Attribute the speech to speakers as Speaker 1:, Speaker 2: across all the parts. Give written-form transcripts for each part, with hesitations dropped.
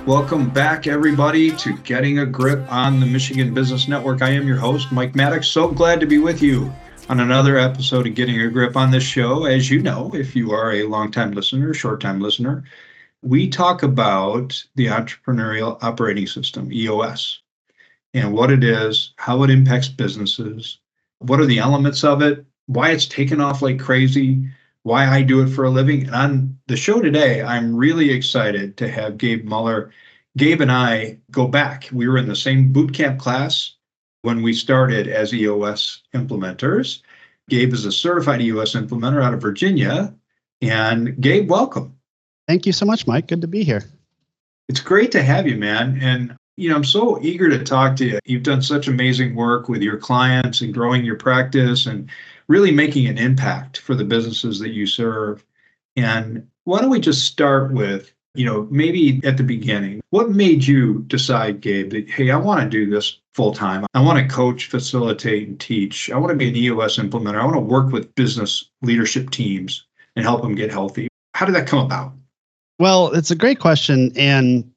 Speaker 1: Welcome back, everybody, to Getting a Grip on the Michigan Business Network. I am your host, Mike Maddox. So glad to be with you on another episode of Getting a Grip on this show. As you know, if you are a longtime listener, short-time listener, we talk about the Entrepreneurial Operating System, EOS, and what it is, how it impacts businesses, what are the elements of it, why it's taken off like crazy, why I do it for a living. And on the show today, I'm really excited to have Gabe Muller. Gabe and I go back. We were in the same boot camp class when we started as EOS implementers. Gabe is a certified EOS implementer out of Virginia. And Gabe, welcome.
Speaker 2: Thank you so much, Mike. Good to be here.
Speaker 1: It's great to have you, man. And I'm so eager to talk to you. You've done such amazing work with your clients and growing your practice and really making an impact for the businesses that you serve. And why don't we just start with, maybe at the beginning, what made you decide, Gabe, that, hey, I want to do this full time. I want to coach, facilitate, and teach. I want to be an EOS implementer. I want to work with business leadership teams and help them get healthy. How did that come about?
Speaker 2: Well, it's a great question. And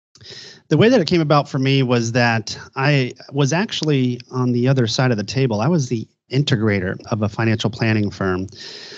Speaker 2: the way that it came about for me was that I was actually on the other side of the table. I was the integrator of a financial planning firm.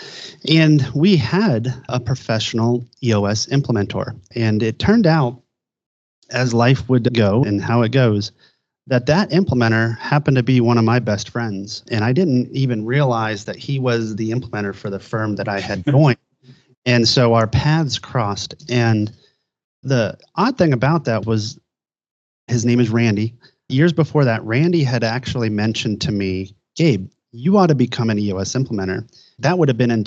Speaker 2: And we had a professional EOS implementer. And it turned out, as life would go and how it goes, that implementer happened to be one of my best friends. And I didn't even realize that he was the implementer for the firm that I had joined. And so our paths crossed. And the odd thing about that was his name is Randy. Years before that, Randy had actually mentioned to me, Gabe, you ought to become an EOS implementer. That would have been in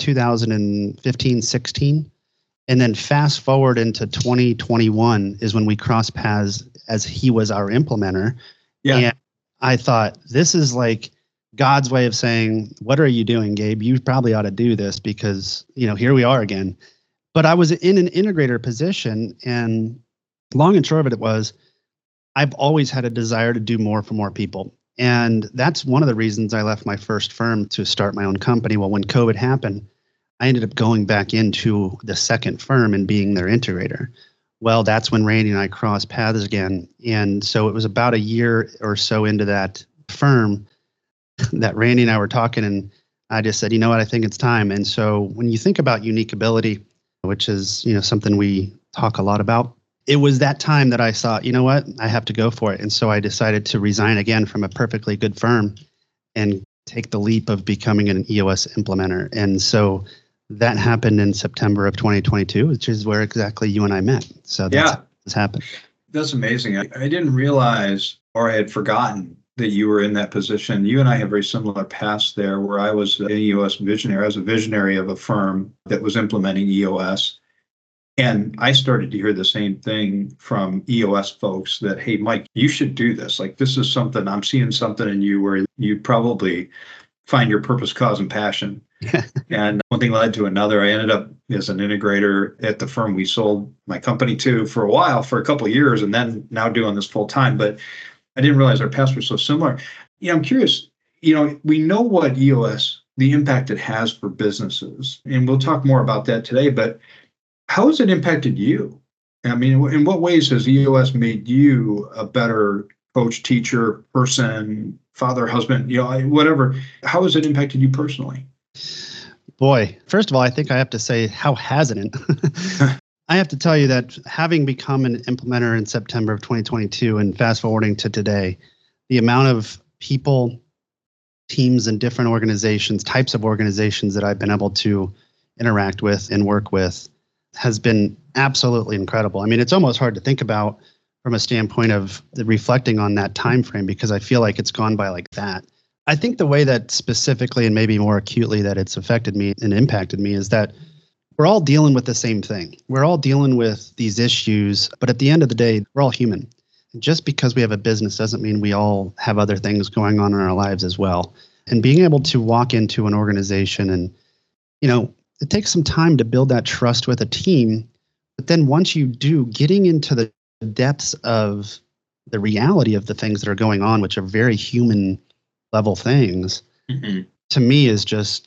Speaker 2: 2015, 16. And then fast forward into 2021 is when we crossed paths as he was our implementer. Yeah. And I thought, this is like God's way of saying, what are you doing, Gabe? You probably ought to do this because, here we are again. But I was in an integrator position, and long and short of it was, I've always had a desire to do more for more people. And that's one of the reasons I left my first firm to start my own company. Well, when COVID happened, I ended up going back into the second firm and being their integrator. Well, that's when Randy and I crossed paths again. And so it was about a year or so into that firm that Randy and I were talking, and I just said, you know what, I think it's time. And so when you think about unique ability, which is, something we talk a lot about, it was that time that I thought, you know what, I have to go for it. And so I decided to resign again from a perfectly good firm and take the leap of becoming an EOS implementer. And so that happened in September of 2022, which is where exactly you and I met. So that's how this happened.
Speaker 1: That's amazing. I didn't realize, or I had forgotten, that you were in that position. You and I have very similar paths there, where I was an EOS visionary. I was a visionary of a firm that was implementing EOS. And I started to hear the same thing from EOS folks that, hey, Mike, you should do this. Like, this is something, I'm seeing something in you where you probably find your purpose, cause, and passion. And one thing led to another. I ended up as an integrator at the firm we sold my company to for a while, for a couple of years, and then now doing this full time. But I didn't realize our paths were so similar. I'm curious, we know what EOS, the impact it has for businesses, and we'll talk more about that today, but how has it impacted you? I mean, in what ways has EOS made you a better coach, teacher, person, father, husband, whatever? How has it impacted you personally?
Speaker 2: Boy, first of all, I think I have to say, how hasn't it? I have to tell you that having become an implementer in September of 2022 and fast forwarding to today, the amount of people, teams, and different organizations, types of organizations that I've been able to interact with and work with has been absolutely incredible. I mean, it's almost hard to think about from a standpoint of reflecting on that time frame, because I feel like it's gone by like that. I think the way that specifically and maybe more acutely that it's affected me and impacted me is that we're all dealing with the same thing. We're all dealing with these issues, but at the end of the day, we're all human. And just because we have a business doesn't mean we all have other things going on in our lives as well. And being able to walk into an organization and, it takes some time to build that trust with a team. But then once you do, getting into the depths of the reality of the things that are going on, which are very human level things, to me is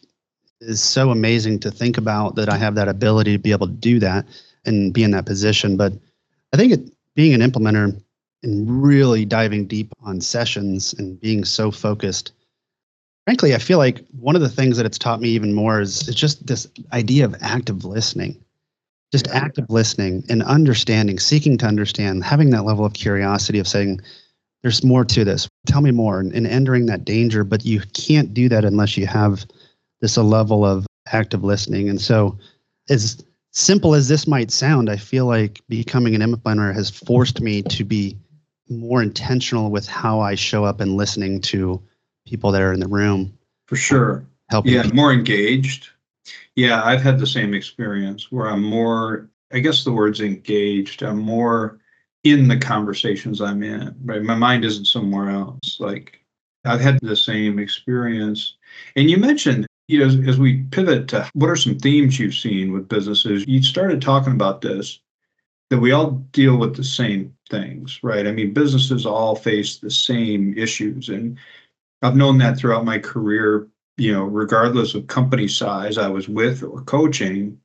Speaker 2: so amazing to think about, that I have that ability to be able to do that and be in that position. But I think being an implementer and really diving deep on sessions and being so focused, frankly, I feel like one of the things that it's taught me even more is just this idea of active listening. Just active listening and understanding, seeking to understand, having that level of curiosity of saying, there's more to this. Tell me more, and entering that danger. But you can't do that unless you have this a level of active listening. And so, as simple as this might sound, I feel like becoming an implementer has forced me to be more intentional with how I show up and listening to people that are in the room.
Speaker 1: For sure.
Speaker 2: Helping people.
Speaker 1: More engaged. Yeah, I've had the same experience where I'm more, I guess the word's engaged. I'm more in the conversations I'm in, right? My mind isn't somewhere else. Like I've had the same experience. And you mentioned, as we pivot to what are some themes you've seen with businesses, you started talking about this, that we all deal with the same things, right? I mean, businesses all face the same issues. And I've known that throughout my career, regardless of company size I was with or coaching,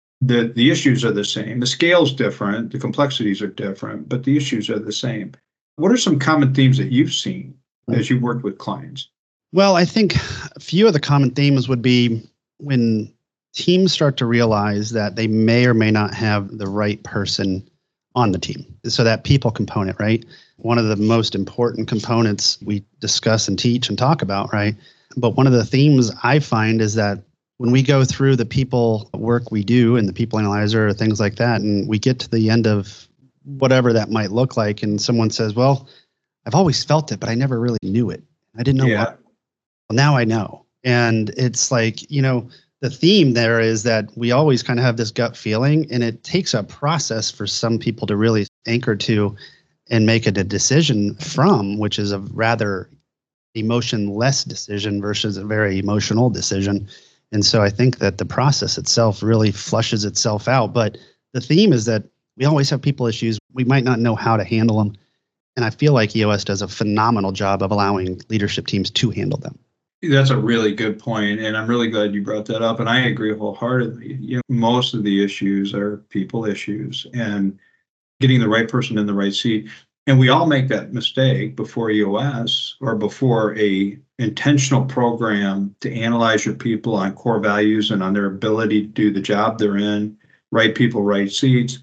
Speaker 1: the issues are the same. The scale's different, the complexities are different, but the issues are the same. What are some common themes that you've seen as you worked with clients?
Speaker 2: Well, I think a few of the common themes would be when teams start to realize that they may or may not have the right person on the team. So that people component, right? One of the most important components we discuss and teach and talk about, right? But one of the themes I find is that when we go through the people work we do and the people analyzer or things like that, and we get to the end of whatever that might look like, and someone says, well, I've always felt it, but I never really knew it. I didn't know why. Well, now I know. And it's like, the theme there is that we always kind of have this gut feeling, and it takes a process for some people to really anchor to and make it a decision from, which is a rather emotionless decision versus a very emotional decision. And so I think that the process itself really flushes itself out. But the theme is that we always have people issues. We might not know how to handle them. And I feel like EOS does a phenomenal job of allowing leadership teams to handle them.
Speaker 1: That's a really good point, and I'm really glad you brought that up. And I agree wholeheartedly. Most of the issues are people issues, and getting the right person in the right seat. And we all make that mistake before EOS or before a intentional program to analyze your people on core values and on their ability to do the job they're in, right people, right seats,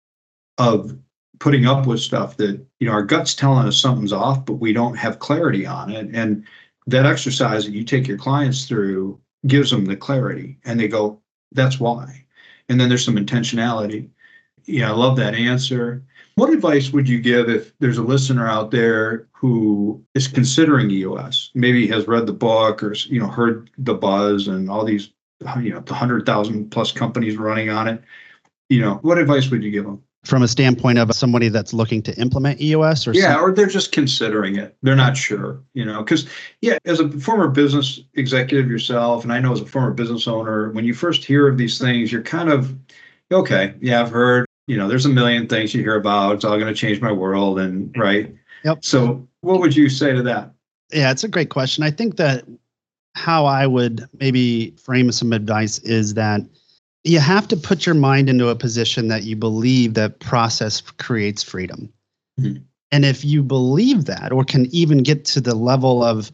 Speaker 1: of putting up with stuff that, our gut's telling us something's off, but we don't have clarity on it. And that exercise that you take your clients through gives them the clarity, and they go, that's why. And then there's some intentionality. I love that answer. What advice would you give if there's a listener out there who is considering EOS, maybe has read the book or, heard the buzz and all these, the 100,000 plus companies running on it? What advice would you give them?
Speaker 2: From a standpoint of somebody that's looking to implement EOS, or
Speaker 1: or they're just considering it. They're not sure, because as a former business executive yourself, and I know as a former business owner, when you first hear of these things, you're kind of, okay, I've heard, there's a million things you hear about. It's all going to change my world. And right.
Speaker 2: Yep.
Speaker 1: So what would you say to that?
Speaker 2: Yeah, it's a great question. I think that how I would maybe frame some advice is that you have to put your mind into a position that you believe that process creates freedom. Mm-hmm. And if you believe that, or can even get to the level of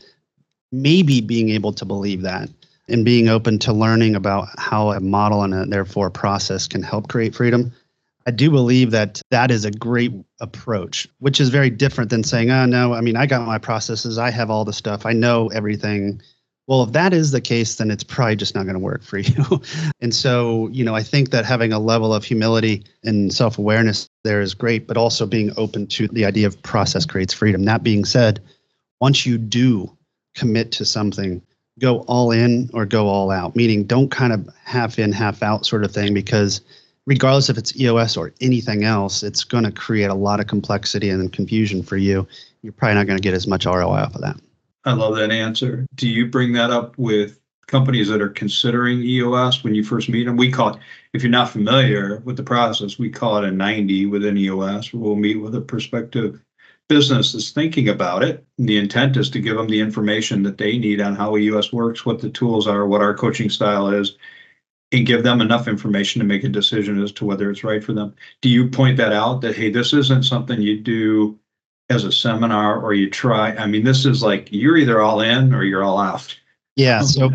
Speaker 2: maybe being able to believe that and being open to learning about how a model and therefore a process can help create freedom, I do believe that that is a great approach, which is very different than saying, oh, no, I got my processes. I have all the stuff. I know everything. Well, if that is the case, then it's probably just not going to work for you. And so, I think that having a level of humility and self-awareness there is great, but also being open to the idea of process creates freedom. That being said, once you do commit to something, go all in or go all out, meaning don't kind of half in, half out sort of thing, because regardless if it's EOS or anything else, it's going to create a lot of complexity and confusion for you. You're probably not going to get as much ROI off of that.
Speaker 1: I love that answer. Do you bring that up with companies that are considering EOS when you first meet them? We call it, if you're not familiar with the process, we call it a 90 within EOS. We'll meet with a prospective business that's thinking about it. And the intent is to give them the information that they need on how EOS works, what the tools are, what our coaching style is. and give them enough information to make a decision as to whether it's right for them. Do you point that out that, hey, this isn't something you do as a seminar or you try? I mean, this is like you're either all in or you're all out.
Speaker 2: Yeah. So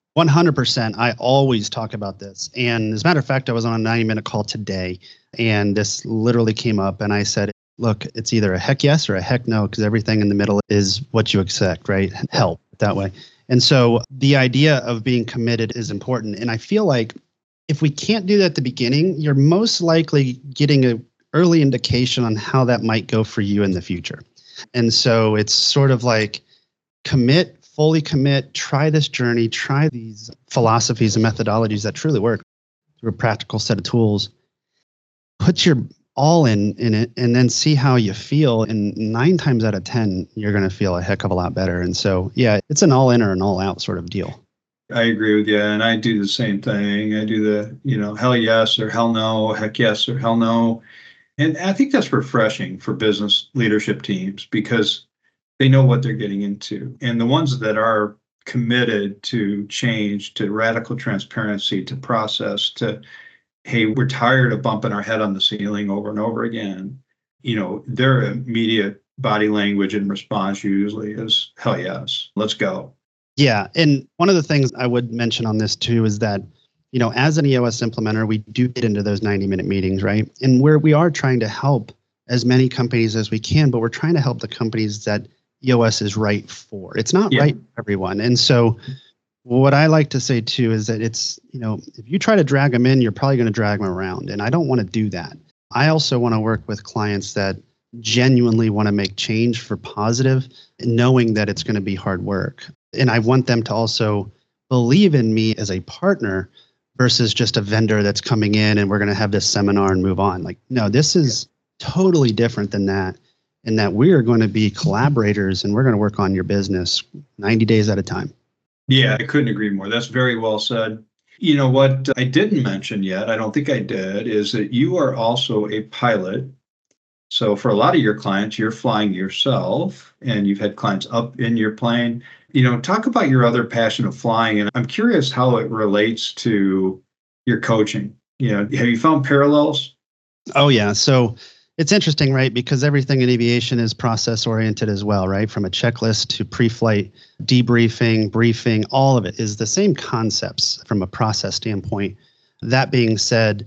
Speaker 2: 100%. I always talk about this. And as a matter of fact, I was on a 90-minute call today, and this literally came up, and I said, look, it's either a heck yes or a heck no, because everything in the middle is what you expect, right? Help that way. And so the idea of being committed is important. And I feel like if we can't do that at the beginning, you're most likely getting an early indication on how that might go for you in the future. And so it's sort of like commit, fully commit, try this journey, try these philosophies and methodologies that truly work through a practical set of tools. Put your all in it, and then see how you feel. And 9 times out of 10, you're going to feel a heck of a lot better. And so, yeah, it's an all in or an all out sort of deal.
Speaker 1: I agree with you. And I do the same thing. I do the, hell yes or hell no, heck yes or hell no. And I think that's refreshing for business leadership teams because they know what they're getting into. And the ones that are committed to change, to radical transparency, to process, to hey, we're tired of bumping our head on the ceiling over and over again. Their immediate body language and response usually is, hell yes, let's go.
Speaker 2: Yeah. And one of the things I would mention on this too is that, as an EOS implementer, we do get into those 90-minute meetings, right? And where we are trying to help as many companies as we can, but we're trying to help the companies that EOS is right for. It's not right for everyone. And so what I like to say too is that it's, if you try to drag them in, you're probably going to drag them around. And I don't want to do that. I also want to work with clients that genuinely want to make change for positive, knowing that it's going to be hard work. And I want them to also believe in me as a partner versus just a vendor that's coming in and we're going to have this seminar and move on. Like, no, this is totally different than that. In that we are going to be collaborators and we're going to work on your business 90 days at a time.
Speaker 1: Yeah, I couldn't agree more. That's very well said. You know what I didn't mention yet, I don't think I did, is that you are also a pilot. So for a lot of your clients, you're flying yourself and you've had clients up in your plane. Talk about your other passion of flying. And I'm curious how it relates to your coaching. Have you found parallels?
Speaker 2: Oh, yeah. So it's interesting, right? Because everything in aviation is process oriented as well, right? From a checklist to pre-flight debriefing, briefing, all of it is the same concepts from a process standpoint. That being said,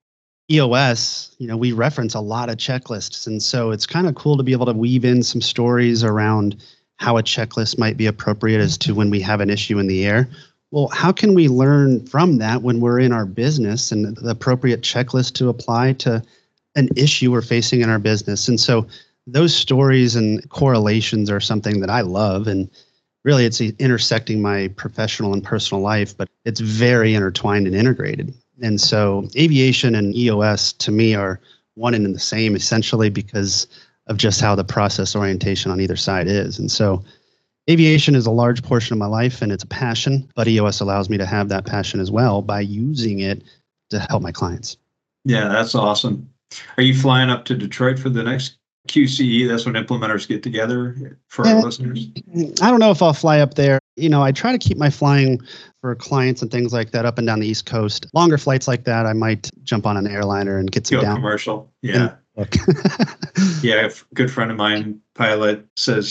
Speaker 2: EOS, we reference a lot of checklists. And so it's kind of cool to be able to weave in some stories around how a checklist might be appropriate as to when we have an issue in the air. Well, how can we learn from that when we're in our business and the appropriate checklist to apply to an issue we're facing in our business? And so those stories and correlations are something that I love. And really, it's intersecting my professional and personal life, but it's very intertwined and integrated. And so aviation and EOS to me are one and the same, essentially, because of just how the process orientation on either side is. And so aviation is a large portion of my life and it's a passion, but EOS allows me to have that passion as well by using it to help my clients.
Speaker 1: Yeah, that's awesome. Are you flying up to Detroit for the next QCE? That's when implementers get together for our listeners.
Speaker 2: I don't know if I'll fly up there. I try to keep my flying for clients and things like that up and down the East Coast. Longer flights like that, I might jump on an airliner and get some down.
Speaker 1: Commercial. Yeah. Yeah. A good friend of mine, pilot, says,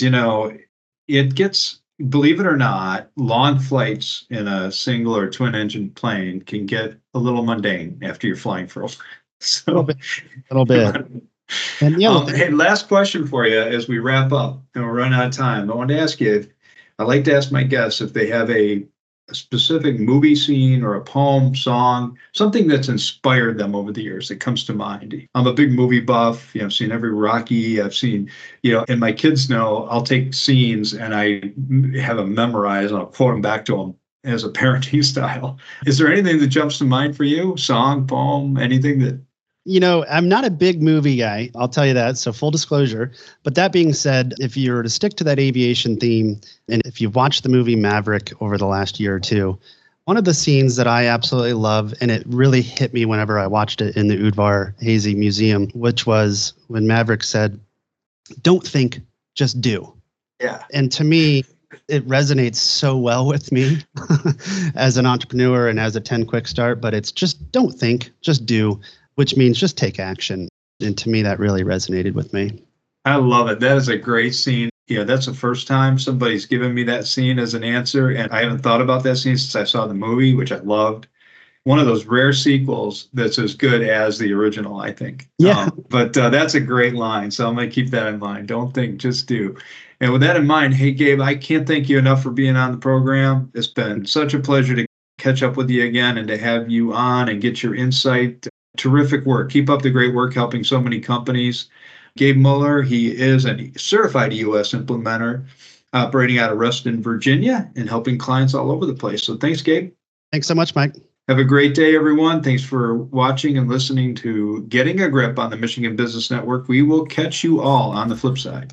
Speaker 1: it gets, believe it or not, long flights in a single or twin engine plane can get a little mundane after you're flying for a while. So,
Speaker 2: a little bit. And
Speaker 1: hey, last question for you as we wrap up and we're running out of time. I wanted to ask you, I like to ask my guests if they have a specific movie scene or a poem, song, something that's inspired them over the years that comes to mind. I'm a big movie buff. I've seen every Rocky. I've seen, and my kids know I'll take scenes and I have them memorized and I'll quote them back to them as a parenting style. Is there anything that jumps to mind for you? Song, poem, anything that?
Speaker 2: I'm not a big movie guy, I'll tell you that. So full disclosure. But that being said, if you were to stick to that aviation theme, and if you've watched the movie Maverick over the last year or two, one of the scenes that I absolutely love, and it really hit me whenever I watched it in the Udvar Hazy Museum, which was when Maverick said, "Don't think, just do."
Speaker 1: Yeah.
Speaker 2: And to me, it resonates so well with me as an entrepreneur and as a 10 quick start, but it's just don't think, just do, which means just take action. And to me, that really resonated with me.
Speaker 1: I love it. That is a great scene. Yeah, that's the first time somebody's given me that scene as an answer. And I haven't thought about that scene since I saw the movie, which I loved. One of those rare sequels that's as good as the original, I think.
Speaker 2: Yeah.
Speaker 1: But that's a great line. So I'm going to keep that in mind. Don't think, just do. And with that in mind, hey, Gabe, I can't thank you enough for being on the program. It's been such a pleasure to catch up with you again and to have you on and get your insight. Terrific work. Keep up the great work helping so many companies. Gabe Mueller, he is a certified EOS implementer operating out of Reston, Virginia, and helping clients all over the place. So thanks, Gabe.
Speaker 2: Thanks so much, Mike.
Speaker 1: Have a great day, everyone. Thanks for watching and listening to Getting a Grip on the Michigan Business Network. We will catch you all on the flip side.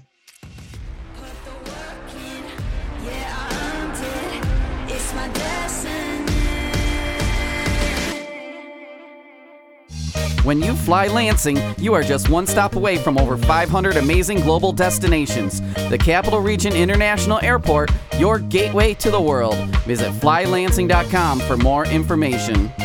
Speaker 3: When you fly Lansing, you are just one stop away from over 500 amazing global destinations. The Capital Region International Airport, your gateway to the world. Visit flylansing.com for more information.